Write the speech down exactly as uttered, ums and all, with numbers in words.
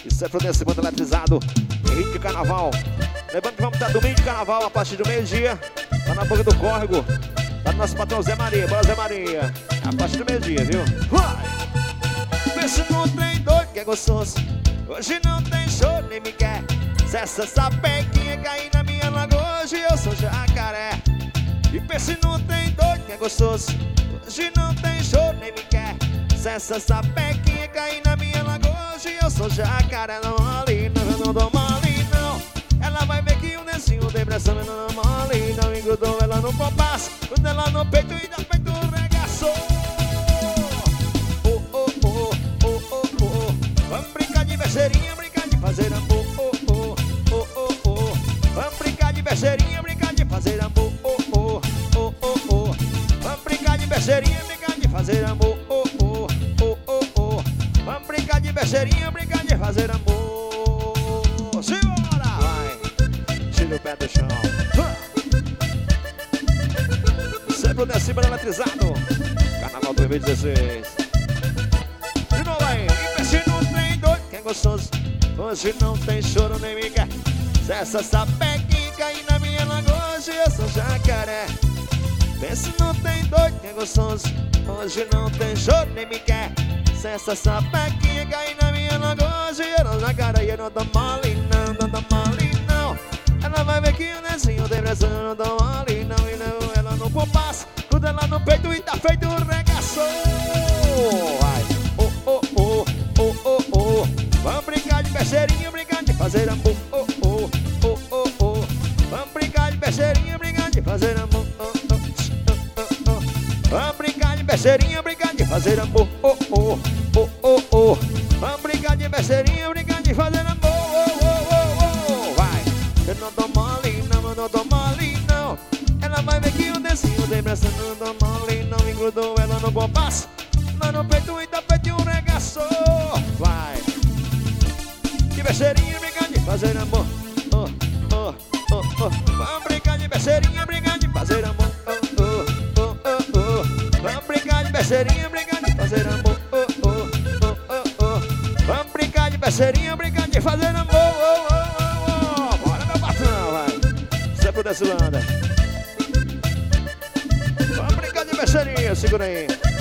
Isso é Prudência, banda eletrizado. Henrique Carnaval. Lembrando que vamos estar domingo de carnaval a partir do meio-dia. Lá na boca do córrego. Lá do nosso patrão Zé Maria. Bora, Zé Maria. A partir do meio-dia, viu? Vai! Vê se não tem doido que é gostoso. Hoje não tem show, nem me quer. Se essa sapequinha cair na minha lagoa, hoje eu sou jacaré. E pense não tem doido que é gostoso. Hoje não tem show, nem me quer. Se essa sapequinha cair na minha lagoa, hoje eu sou jacaré. Não mole, não, eu não dou mole, não. Ela vai ver que o Nezinho tem pressão, eu não dou mole, não. Engrudou ela no compasso, quando ela no peito e dá peito regaçou. Oh, oh, oh, oh, oh, oh. Vamos brincar de besteirinha, brincar de fazer amor. Oh, oh, oh, oh, oh. Vamos brincar de besteirinha, brincar de fazer amor. Oh, oh, oh, oh, oh. Vamos brincar de besteirinha, brincar de fazer amor. Oh, oh, oh, oh, oh. Vamos brincar de besteirinha, brincar de fazer amor. Simbora! Vai! Tira o pé do chão. Sempre o Decibel eletrizado. Carnaval dois mil e dezesseis. De novo aí. E pense não tem doido, que é gostoso. Hoje não tem choro, nem me quer. Se essa sapequinha cair na minha lagoa, hoje eu sou jacaré. Pense não tem doido, que é gostoso. Hoje não tem choro, nem me quer. Se essa sapequinha cair na minha lagoa, hoje eu sou jacaré. E eu não dou mole, não, não dou mole, não. Ela vai ver que o Nezinho tem pressão, eu não dou mole, não. E não, ela no compasso, tudo ela no peito e tá feito um regaçou. Vai, oh, oh, oh, oh, oh, oh. Vamos brincar de besteirinha, brincar de fazer amor. Oh, oh, oh, oh, oh. Vamos brincar de besteirinha, brincar de fazer amor. Oh, oh, oh, oh, oh. Vamos brincar de besteirinha, brincar de fazer amor. Oh, oh, oh, oh, oh. Vamos brincar de besteirinha, brincar de fazer amor. Oh, oh, oh, oh. Vai. Eu não dou mole, não, eu não dou mole, não. Ela vai ver que o Nezinho tem pressão, não dou mole, não. Engrudou ela no compasso, lá no peito e tá feito um regaçou. Vai. De besteirinha, brincar de fazer amor. Oh, oh, oh, oh. Vamos brincar de besteirinha, brincar de fazer amor. Oh, oh, oh, oh, oh. Vamos brincar de besteirinha, brincar de fazer amor. Oh, oh, oh, oh, oh. Vamos brincar de besteirinha, brincar de fazer amor. Oh, oh, oh, oh. Bora, meu patrão, vai. Sempre dessa banda. Vamos brincar de besteirinha, segura aí.